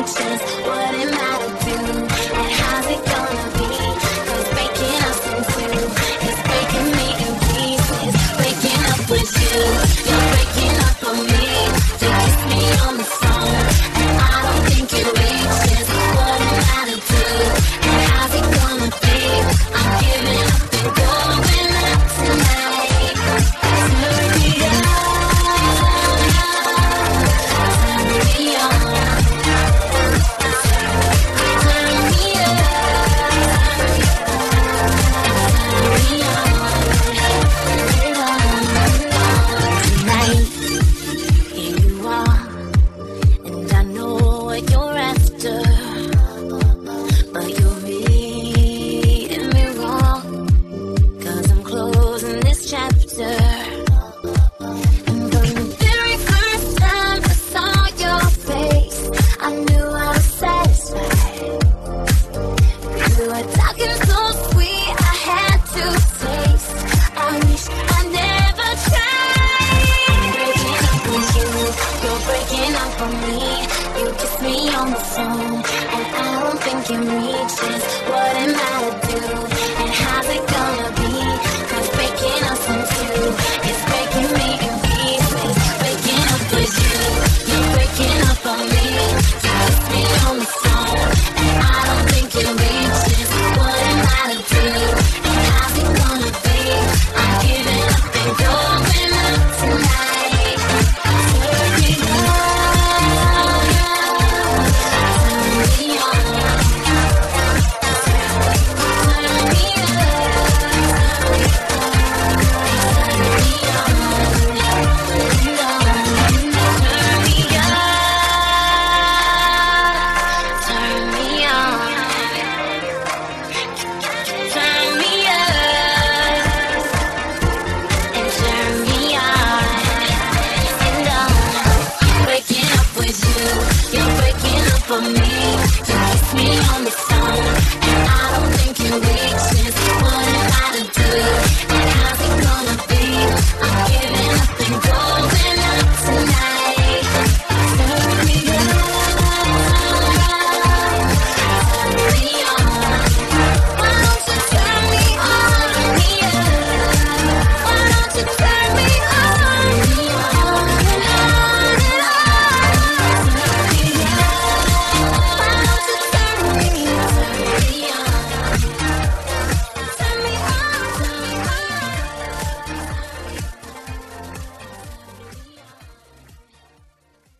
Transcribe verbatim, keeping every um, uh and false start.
reaches what it matter to, and how's it gonna be? 'Cause breaking us in two is breaking me in pieces. Breaking up with you, you're breaking up on me. To kiss me on the phone, and I don't think it reaches what it matter to, and how's it gonna be? I'm giving up and going out tonight. Turn me on, turn me on, turn me on, tonight. Here you are, and I know what you're after, but you're reading me wrong. 'Cause I'm closing this chapter. And from the very first time I saw your face, I knew I was satisfied. You were talking so sweet, I had to taste. I wish I never tried. Breaking up with you, you're breaking up on me. You kiss me on the phone, and I don't think it reaches